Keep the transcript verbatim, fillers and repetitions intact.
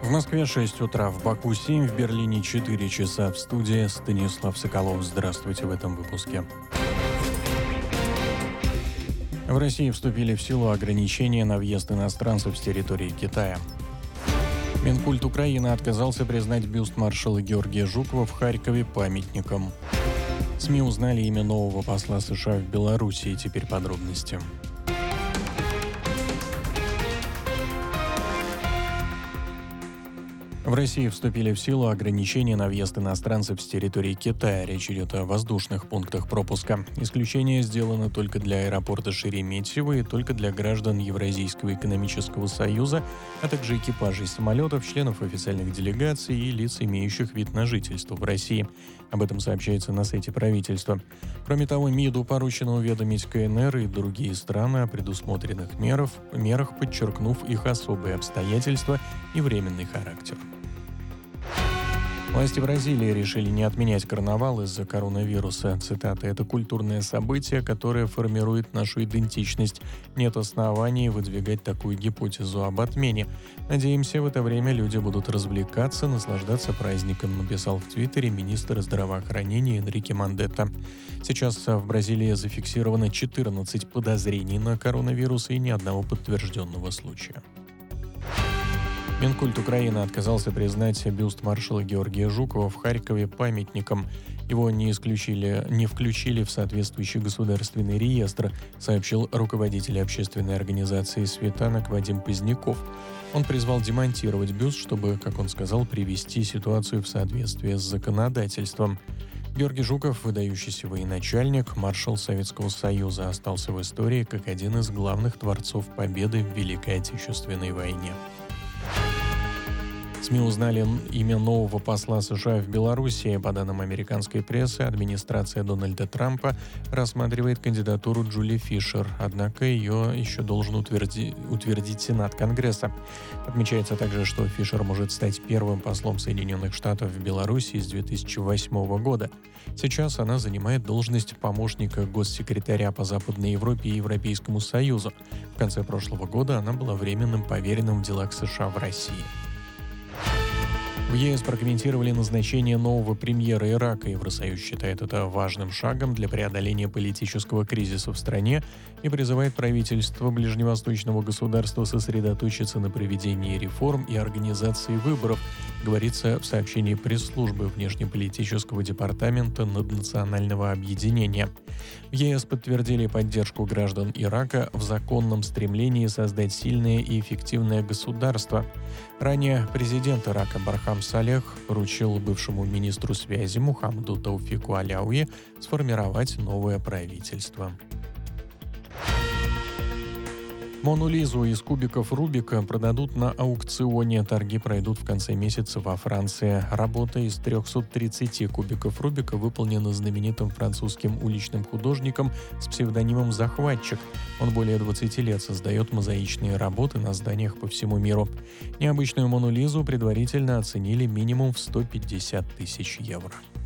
В Москве шесть утра, в Баку семь, в Берлине четыре часа. В студии Станислав Соколов. Здравствуйте в этом выпуске. В России вступили в силу ограничения на въезд иностранцев с территории Китая. Минкульт Украины отказался признать бюст маршала Георгия Жукова в Харькове памятником. СМИ узнали имя нового посла США в Белоруссии. Теперь подробности. В России вступили в силу ограничения на въезд иностранцев с территории Китая. Речь идет о воздушных пунктах пропуска. Исключение сделано только для аэропорта Шереметьево и только для граждан Евразийского экономического союза, а также экипажей самолетов, членов официальных делегаций и лиц, имеющих вид на жительство в России. Об этом сообщается на сайте правительства. Кроме того, МИДу поручено уведомить КНР и другие страны о предусмотренных мерах, мерах, подчеркнув их особые обстоятельства и временный характер. Власти Бразилии решили не отменять карнавал из-за коронавируса. Цитата: «Это культурное событие, которое формирует нашу идентичность. Нет оснований выдвигать такую гипотезу об отмене. Надеемся, в это время люди будут развлекаться, наслаждаться праздником», написал в Твиттере министр здравоохранения Энрике Мандетта. Сейчас в Бразилии зафиксировано четырнадцать подозрений на коронавирус и ни одного подтвержденного случая. Минкульт Украины отказался признать бюст маршала Георгия Жукова в Харькове памятником. Его не исключили, не включили в соответствующий государственный реестр, сообщил руководитель общественной организации «Светанок» Вадим Поздняков. Он призвал демонтировать бюст, чтобы, как он сказал, привести ситуацию в соответствие с законодательством. Георгий Жуков, выдающийся военачальник, маршал Советского Союза, остался в истории как один из главных творцов победы в Великой Отечественной войне. СМИ узнали имя нового посла США в Белоруссии. По данным американской прессы, администрация Дональда Трампа рассматривает кандидатуру Джули Фишер, однако ее еще должен утверди... утвердить Сенат Конгресса. Отмечается также, что Фишер может стать первым послом Соединенных Штатов в Белоруссии с две тысячи восьмого года. Сейчас она занимает должность помощника госсекретаря по Западной Европе и Европейскому Союзу. В конце прошлого года она была временным поверенным в делах США в России. В ЕС прокомментировали назначение нового премьера Ирака. Евросоюз считает это важным шагом для преодоления политического кризиса в стране и призывает правительство ближневосточного государства сосредоточиться на проведении реформ и организации выборов, говорится в сообщении пресс-службы внешнеполитического департамента наднационального объединения. В ЕС подтвердили поддержку граждан Ирака в законном стремлении создать сильное и эффективное государство. Ранее президент Ирака Бархам Салех поручил бывшему министру связи Мухаммаду Тауфику Аляуи сформировать новое правительство. Мону Лизу из кубиков Рубика продадут на аукционе. Торги пройдут в конце месяца во Франции. Работа из трехсот тридцати кубиков Рубика выполнена знаменитым французским уличным художником с псевдонимом «Захватчик». Он более двадцати лет создает мозаичные работы на зданиях по всему миру. Необычную Мону Лизу предварительно оценили минимум в сто пятьдесят тысяч евро.